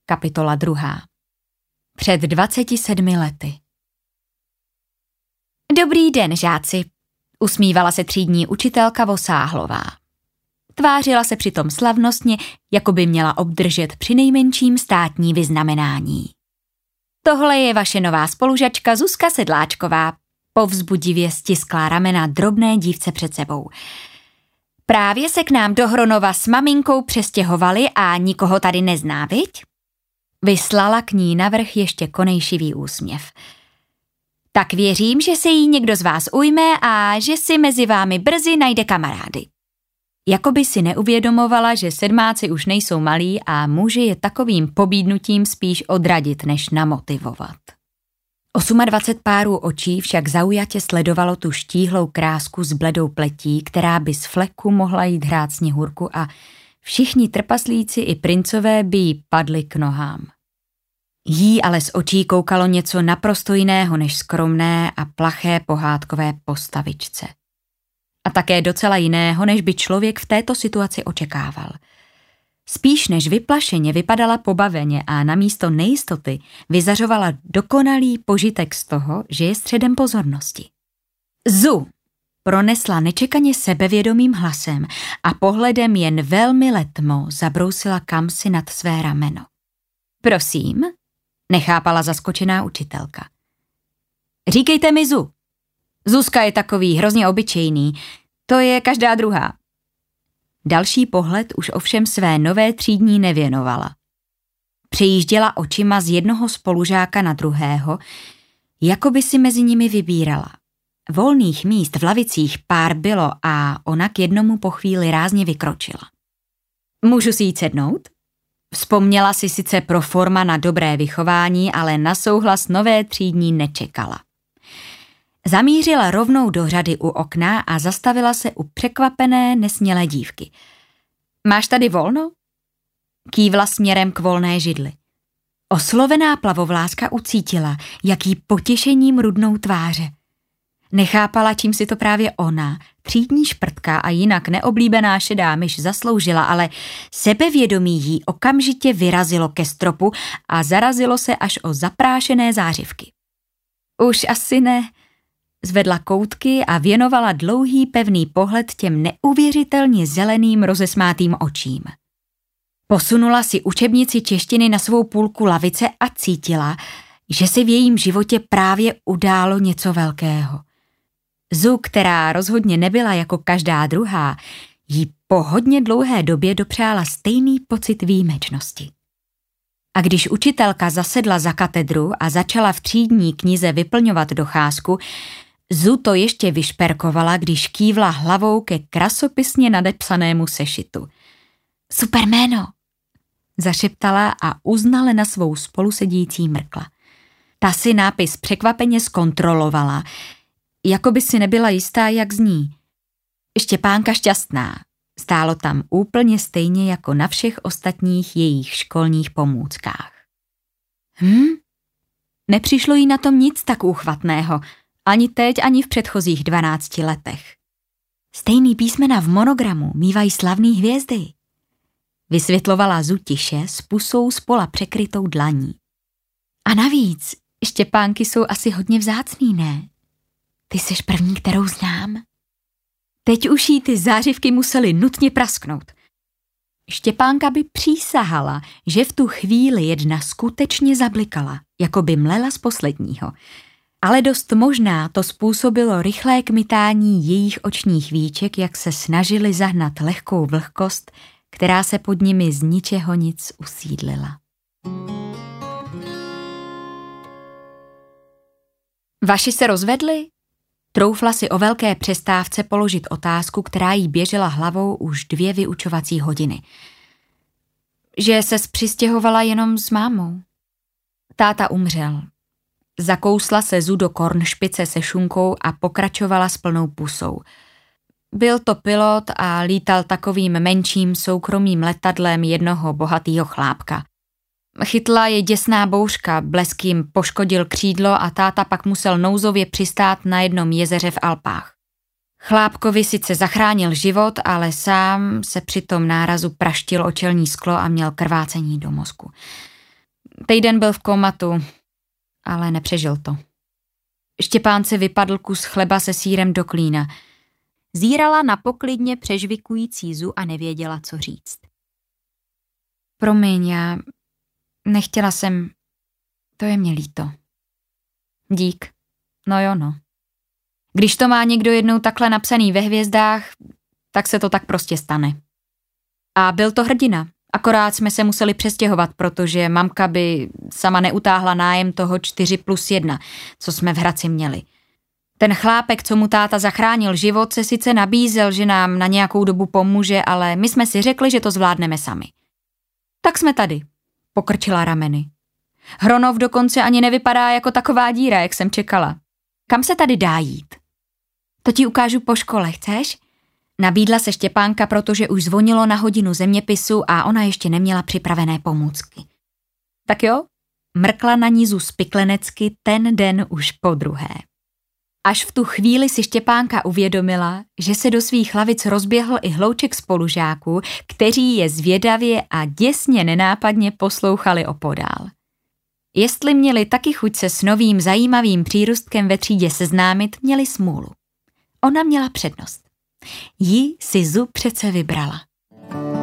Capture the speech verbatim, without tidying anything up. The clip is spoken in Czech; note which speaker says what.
Speaker 1: Kapitola druhá. Před dvaceti sedmi lety. Dobrý den, žáci, usmívala se třídní učitelka Vosáhlová. Tvářila se přitom slavnostně, jako by měla obdržet přinejmenším státní vyznamenání. Tohle je vaše nová spolužačka Zuzka Sedláčková, povzbudivě stiskla ramena drobné dívce před sebou. Právě se k nám do Hronova s maminkou přestěhovali a nikoho tady nezná, viď? Vyslala k ní navrch ještě konejšivý úsměv. Tak věřím, že se jí někdo z vás ujme a že si mezi vámi brzy najde kamarády. Jakoby si neuvědomovala, že sedmáci už nejsou malí a může je takovým pobídnutím spíš odradit, než namotivovat. dvacet osm párů očí však zaujatě sledovalo tu štíhlou krásku s bledou pletí, která by z fleku mohla jít hrát Sněhurku a všichni trpaslíci i princové by jí padli k nohám. Jí ale z očí koukalo něco naprosto jiného než skromné a plaché pohádkové postavičce. A také docela jiného, než by člověk v této situaci očekával. Spíš než vyplašeně vypadala pobaveně a namísto nejistoty vyzařovala dokonalý požitek z toho, že je středem pozornosti. Zu, pronesla nečekaně sebevědomým hlasem a pohledem jen velmi letmo zabrousila kamsi nad své rameno. Prosím, nechápala zaskočená učitelka. Říkejte mi Zu. Zuzka je takový hrozně obyčejný, to je každá druhá. Další pohled už ovšem své nové třídní nevěnovala. Přejížděla očima z jednoho spolužáka na druhého, jako by si mezi nimi vybírala. Volných míst v lavicích pár bylo a ona k jednomu po chvíli rázně vykročila. Můžu si jít sednout? Vzpomněla si sice pro forma na dobré vychování, ale na souhlas nové třídní nečekala. Zamířila rovnou do řady u okna a zastavila se u překvapené, nesmělé dívky. Máš tady volno? Kývla směrem k volné židli. Oslovená plavovláska ucítila, jaký potěšením rudnou tváře. Nechápala, čím si to právě ona, třídní šprtka a jinak neoblíbená šedá myš zasloužila, ale sebevědomí jí okamžitě vyrazilo ke stropu a zarazilo se až o zaprášené zářivky. Už asi ne, zvedla koutky a věnovala dlouhý pevný pohled těm neuvěřitelně zeleným rozesmátým očím. Posunula si učebnici češtiny na svou půlku lavice a cítila, že se v jejím životě právě událo něco velkého. Zu, která rozhodně nebyla jako každá druhá, jí po hodně dlouhé době dopřála stejný pocit výjimečnosti. A když učitelka zasedla za katedru a začala v třídní knize vyplňovat docházku, Zu to ještě vyšperkovala, když kývla hlavou ke krasopisně nadepsanému sešitu. Super jméno, zašeptala a uznale na svou spolusedící mrkla. Ta si nápis překvapeně zkontrolovala, jako by si nebyla jistá, jak zní. Štěpánka Šťastná, stálo tam úplně stejně jako na všech ostatních jejich školních pomůckách. Hm? Nepřišlo jí na tom nic tak úchvatného, ani teď, ani v předchozích dvanácti letech. Stejný písmena v monogramu mívají slavný hvězdy, vysvětlovala Zu tiše s pusou spola překrytou dlaní. A navíc, Štěpánky jsou asi hodně vzácný, ne? Ty seš první, kterou znám. Teď už jí ty zářivky musely nutně prasknout. Štěpánka by přísahala, že v tu chvíli jedna skutečně zablikala, jako by mlela z posledního. Ale dost možná to způsobilo rychlé kmitání jejich očních víček, jak se snažili zahnat lehkou vlhkost, která se pod nimi z ničeho nic usídlila. Vaši se rozvedli? Troufla si o velké přestávce položit otázku, která jí běžela hlavou už dvě vyučovací hodiny. Že se přistěhovala jenom s mámou. Táta umřel. Zakousla se Zu do kornšpice se šunkou a pokračovala s plnou pusou. Byl to pilot a lítal takovým menším soukromým letadlem jednoho bohatýho chlápka. Chytla je děsná bouřka, blesk jim poškodil křídlo a táta pak musel nouzově přistát na jednom jezeře v Alpách. Chlápkovi sice zachránil život, ale sám se při tom nárazu praštil o čelní sklo a měl krvácení do mozku. Týden byl v komatu, ale nepřežil to. Štěpán si vypadl kus chleba se sýrem do klína. Zírala na poklidně přežvikující Zu a nevěděla, co říct. Promiň, já nechtěla jsem, to je mě líto. Dík, no jo no. Když to má někdo jednou takhle napsaný ve hvězdách, tak se to tak prostě stane. A byl to hrdina, akorát jsme se museli přestěhovat, protože mamka by sama neutáhla nájem toho čtyři plus jedna, co jsme v Hradci měli. Ten chlápek, co mu táta zachránil život, se sice nabízel, že nám na nějakou dobu pomůže, ale my jsme si řekli, že to zvládneme sami. Tak jsme tady, pokrčila rameny. Hronov dokonce ani nevypadá jako taková díra, jak jsem čekala. Kam se tady dá jít? To ti ukážu po škole, chceš? Nabídla se Štěpánka, protože už zvonilo na hodinu zeměpisu a ona ještě neměla připravené pomůcky. Tak jo, mrkla na ní Zu spiklenecky ten den už podruhé. Až v tu chvíli si Štěpánka uvědomila, že se do svých lavic rozběhl i hlouček spolužáků, kteří je zvědavě a děsně nenápadně poslouchali opodál. Jestli měli taky chuť se s novým zajímavým přírůstkem ve třídě seznámit, měli smůlu. Ona měla přednost. Ji si Zu přece vybrala.